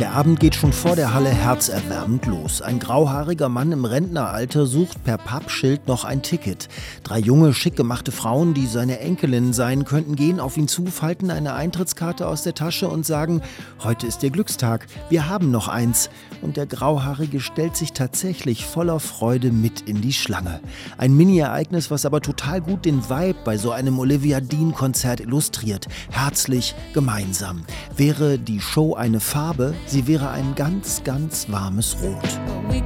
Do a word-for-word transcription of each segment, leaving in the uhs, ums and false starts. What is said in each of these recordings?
Der Abend geht schon vor der Halle herzerwärmend los. Ein grauhaariger Mann im Rentneralter sucht per Pappschild noch ein Ticket. Drei junge, schick gemachte Frauen, die seine Enkelinnen sein könnten, gehen auf ihn zu, falten eine Eintrittskarte aus der Tasche und sagen: Heute ist Ihr Glückstag, wir haben noch eins. Und der Grauhaarige stellt sich tatsächlich voller Freude mit in die Schlange. Ein Mini-Ereignis, was aber total gut den Vibe bei so einem Olivia Dean-Konzert illustriert. Herzlich, gemeinsam. Wäre die Show eine Farbe, sie wäre ein ganz, ganz warmes Rot.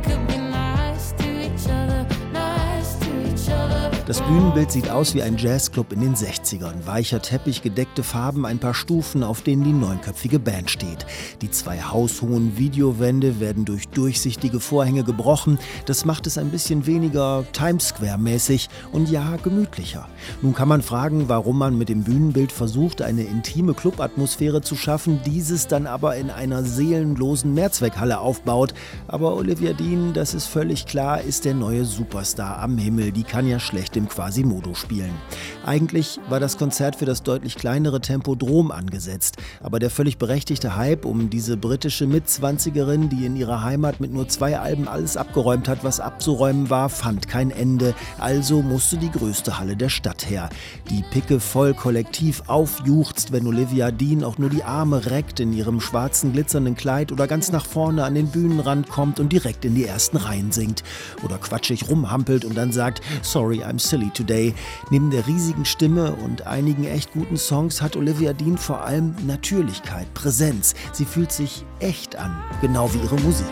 Das Bühnenbild sieht aus wie ein Jazzclub in den sechzigern. Weicher Teppich, gedeckte Farben, ein paar Stufen, auf denen die neunköpfige Band steht. Die zwei haushohen Videowände werden durch durchsichtige Vorhänge gebrochen. Das macht es ein bisschen weniger Times Square-mäßig und ja, gemütlicher. Nun kann man fragen, warum man mit dem Bühnenbild versucht, eine intime Clubatmosphäre zu schaffen, dieses dann aber in einer seelenlosen Mehrzweckhalle aufbaut. Aber Olivia Dean, das ist völlig klar, ist der neue Superstar am Himmel. Die kann ja schlecht im Quasimodo spielen. Eigentlich war das Konzert für das deutlich kleinere Tempodrom angesetzt, aber der völlig berechtigte Hype um diese britische Mitzwanzigerin, die in ihrer Heimat mit nur zwei Alben alles abgeräumt hat, was abzuräumen war, fand kein Ende. Also musste die größte Halle der Stadt her. Die Picke voll kollektiv aufjuchzt, wenn Olivia Dean auch nur die Arme reckt, in ihrem schwarzen glitzernden Kleid oder ganz nach vorne an den Bühnenrand kommt und direkt in die ersten Reihen singt. Oder quatschig rumhampelt und dann sagt: Sorry, I'm silly today. Neben der riesigen Stimme und einigen echt guten Songs hat Olivia Dean vor allem Natürlichkeit, Präsenz. Sie fühlt sich echt an, genau wie ihre Musik.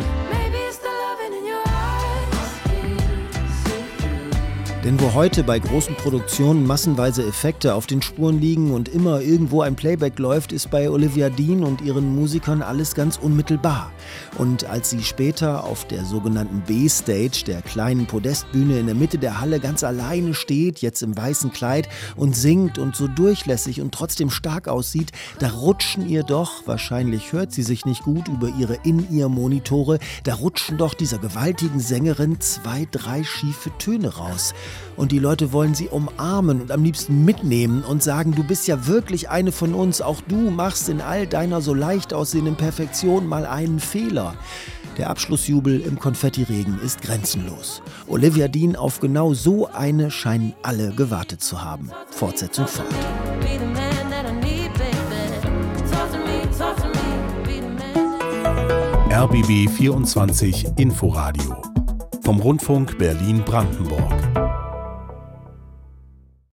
Denn wo heute bei großen Produktionen massenweise Effekte auf den Spuren liegen und immer irgendwo ein Playback läuft, ist bei Olivia Dean und ihren Musikern alles ganz unmittelbar. Und als sie später auf der sogenannten B-Stage, der kleinen Podestbühne in der Mitte der Halle, ganz alleine steht, jetzt im weißen Kleid, und singt und so durchlässig und trotzdem stark aussieht, da rutschen ihr doch, wahrscheinlich hört sie sich nicht gut über ihre In-Ear-Monitore, da rutschen doch dieser gewaltigen Sängerin zwei, drei schiefe Töne raus. Und die Leute wollen sie umarmen und am liebsten mitnehmen und sagen: Du bist ja wirklich eine von uns, auch du machst in all deiner so leicht aussehenden Perfektion mal einen Fehler. Der Abschlussjubel im Konfettiregen ist grenzenlos. Olivia Dean, auf genau so eine scheinen alle gewartet zu haben. Fortsetzung folgt. R B B vierundzwanzig Inforadio vom Rundfunk Berlin-Brandenburg.